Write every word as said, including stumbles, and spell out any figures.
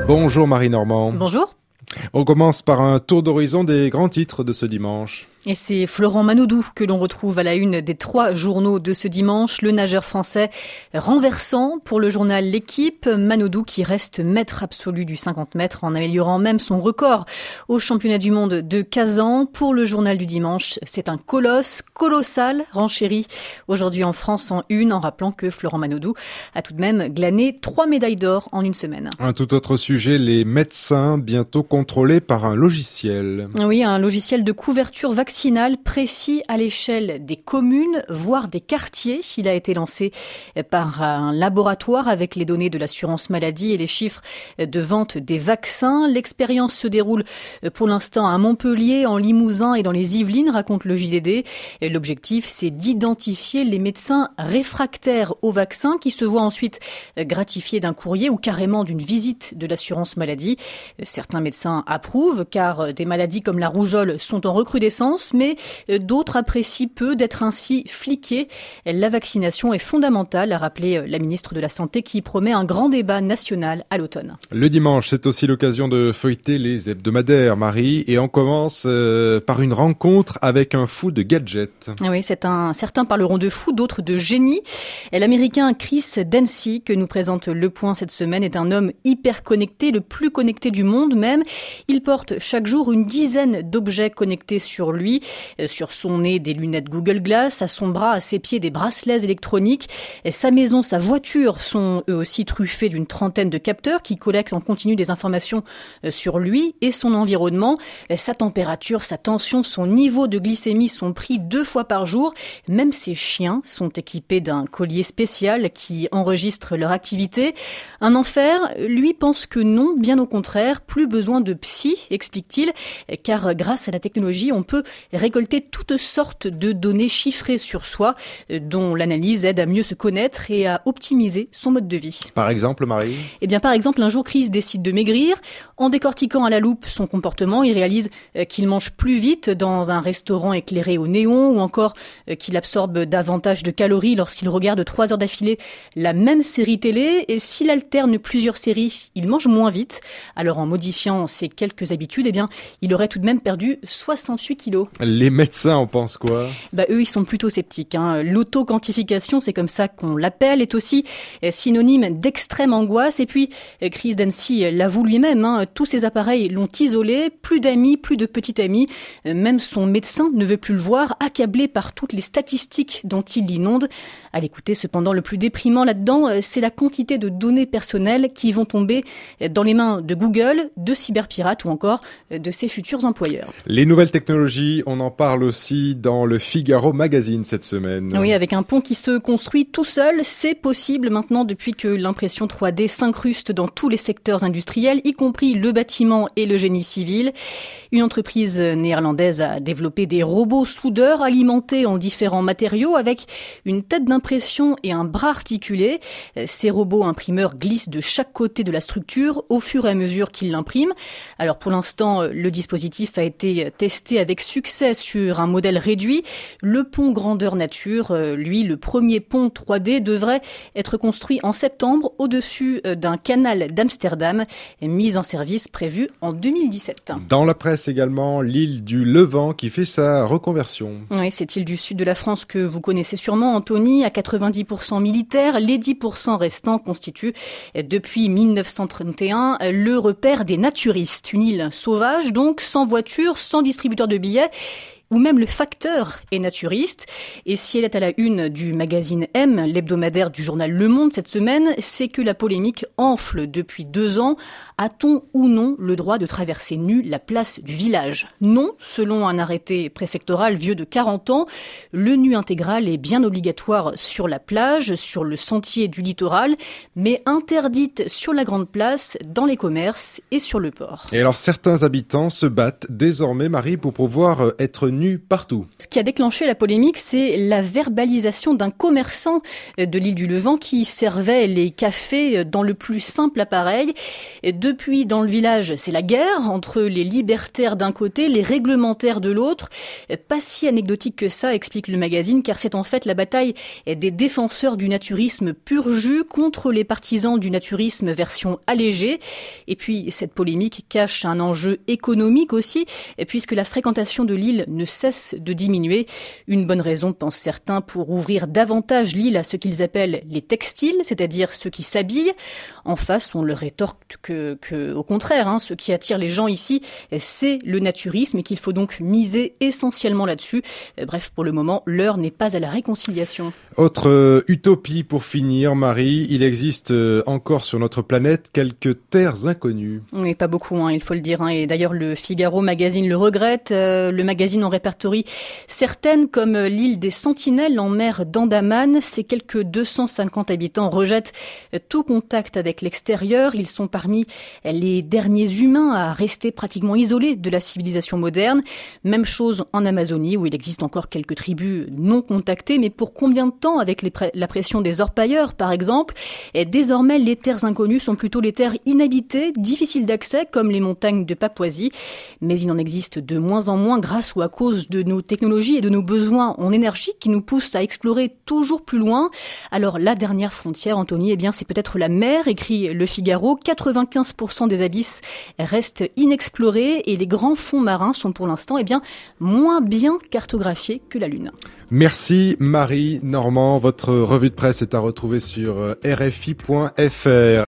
Bonjour Marie Normand. Bonjour. On commence par un tour d'horizon des grands titres de ce dimanche. Et c'est Florent Manodou que l'on retrouve à la une des trois journaux de ce dimanche. Le nageur français renversant pour le journal L'Équipe. Manodou qui reste maître absolu du cinquante mètres en améliorant même son record au championnat du monde de Kazan. Pour le journal du dimanche, c'est un colosse colossal renchéri aujourd'hui en France en une, en rappelant que Florent Manodou a tout de même glané trois médailles d'or en une semaine. Un tout autre sujet, les médecins bientôt contrôlés par un logiciel. Oui, un logiciel de couverture vaccinale précis à l'échelle des communes, voire des quartiers. Il a été lancé par un laboratoire avec les données de l'assurance maladie et les chiffres de vente des vaccins. L'expérience se déroule pour l'instant à Montpellier, en Limousin et dans les Yvelines, raconte le J D D. L'objectif, c'est d'identifier les médecins réfractaires aux vaccins qui se voient ensuite gratifiés d'un courrier ou carrément d'une visite de l'assurance maladie. Certains médecins approuvent car des maladies comme la rougeole sont en recrudescence, mais d'autres apprécient peu d'être ainsi fliqués. La vaccination est fondamentale, a rappelé la ministre de la Santé qui promet un grand débat national à l'automne. Le dimanche, c'est aussi l'occasion de feuilleter les hebdomadaires, Marie, et on commence euh, par une rencontre avec un fou de gadgets. Oui, c'est un, certains parleront de fou, d'autres de génie. L'Américain Chris Dancy, que nous présente Le Point cette semaine, est un homme hyper connecté, le plus connecté du monde même. Il porte chaque jour une dizaine d'objets connectés sur lui. Sur son nez, des lunettes Google Glass, à son bras, à ses pieds, des bracelets électroniques. Sa maison, sa voiture sont eux aussi truffés d'une trentaine de capteurs qui collectent en continu des informations sur lui et son environnement. Sa température, sa tension, son niveau de glycémie sont pris deux fois par jour. Même ses chiens sont équipés d'un collier spécial qui enregistre leur activité. Un enfer, lui pense que non, bien au contraire, plus besoin de psy, explique-t-il, car grâce à la technologie, on peut récolter toutes sortes de données chiffrées sur soi, dont l'analyse aide à mieux se connaître et à optimiser son mode de vie. Par exemple, Marie ? Eh bien, par exemple, un jour, Chris décide de maigrir. En décortiquant à la loupe son comportement, il réalise qu'il mange plus vite dans un restaurant éclairé au néon ou encore qu'il absorbe davantage de calories lorsqu'il regarde trois heures d'affilée la même série télé. Et s'il alterne plusieurs séries, il mange moins vite. Alors, en modifiant ses quelques habitudes, eh bien, il aurait tout de même perdu soixante-huit kilos. Les médecins en pensent quoi ? Bah, eux, ils sont plutôt sceptiques. Hein. L'auto-quantification, c'est comme ça qu'on l'appelle, est aussi synonyme d'extrême angoisse. Et puis, Chris Dancy l'avoue lui-même, hein, tous ces appareils l'ont isolé, plus d'amis, plus de petits amis. Même son médecin ne veut plus le voir, accablé par toutes les statistiques dont il l'inonde. À l'écouter, cependant, le plus déprimant là-dedans, c'est la quantité de données personnelles qui vont tomber dans les mains de Google, de cyberpirates ou encore de ses futurs employeurs. Les nouvelles technologies, on en parle aussi dans le Figaro Magazine cette semaine. Oui, avec un pont qui se construit tout seul, c'est possible maintenant depuis que l'impression trois D s'incruste dans tous les secteurs industriels, y compris le bâtiment et le génie civil. Une entreprise néerlandaise a développé des robots soudeurs alimentés en différents matériaux avec une tête d'impression et un bras articulé. Ces robots imprimeurs glissent de chaque côté de la structure au fur et à mesure qu'ils l'impriment. Alors pour l'instant, le dispositif a été testé avec succès sur un modèle réduit. Le pont grandeur nature, lui, le premier pont trois D, devrait être construit en septembre au-dessus d'un canal d'Amsterdam, mise en service prévue en deux mille dix-sept. Dans la presse également, l'île du Levant qui fait sa reconversion. Oui, cette île du sud de la France que vous connaissez sûrement, Anthony, à quatre-vingt-dix pour cent militaire. Les dix pour cent restants constituent depuis mille neuf cent trente et un le repère des naturistes. Une île sauvage, donc sans voiture, sans distributeur de billets. Ou même le facteur est naturiste. Et si elle est à la une du magazine M, l'hebdomadaire du journal Le Monde cette semaine, c'est que la polémique enfle depuis deux ans. A-t-on ou non le droit de traverser nu la place du village ? Non, selon un arrêté préfectoral vieux de quarante ans, le nu intégral est bien obligatoire sur la plage, sur le sentier du littoral, mais interdite sur la grande place, dans les commerces et sur le port. Et alors certains habitants se battent désormais, Marie, pour pouvoir être nus partout. Ce qui a déclenché la polémique, c'est la verbalisation d'un commerçant de l'île du Levant qui servait les cafés dans le plus simple appareil. Depuis, dans le village, c'est la guerre entre les libertaires d'un côté, les réglementaires de l'autre. Pas si anecdotique que ça, explique le magazine, car c'est en fait la bataille des défenseurs du naturisme pur jus contre les partisans du naturisme version allégée. Et puis, cette polémique cache un enjeu économique aussi, puisque la fréquentation de l'île ne cesse de diminuer. Une bonne raison, pensent certains, pour ouvrir davantage l'île à ce qu'ils appellent les textiles, c'est-à-dire ceux qui s'habillent. En face, on leur rétorque que, que au contraire, hein, ce qui attire les gens ici, c'est le naturisme et qu'il faut donc miser essentiellement là-dessus. Bref, pour le moment, l'heure n'est pas à la réconciliation. Autre euh, utopie pour finir, Marie, il existe euh, encore sur notre planète quelques terres inconnues. Oui, pas beaucoup, hein, il faut le dire. Hein. Et d'ailleurs, le Figaro magazine le regrette. Euh, le magazine en répertorie certaines, comme l'île des Sentinelles en mer d'Andaman. Ces quelques deux cent cinquante habitants rejettent tout contact avec l'extérieur. Ils sont parmi les derniers humains à rester pratiquement isolés de la civilisation moderne. Même chose en Amazonie, où il existe encore quelques tribus non contactées. Mais pour combien de temps, avec les pr- la pression des orpailleurs, par exemple? Et désormais, les terres inconnues sont plutôt les terres inhabitées, difficiles d'accès, comme les montagnes de Papouasie. Mais il en existe de moins en moins grâce ou à cause de nos technologies et de nos besoins en énergie qui nous poussent à explorer toujours plus loin. Alors, la dernière frontière, Anthony, eh bien, c'est peut-être la mer, écrit le Figaro. quatre-vingt-quinze pour cent des abysses restent inexplorés et les grands fonds marins sont pour l'instant, eh bien, moins bien cartographiés que la Lune. Merci Marie Normand. Votre revue de presse est à retrouver sur R F I point F R.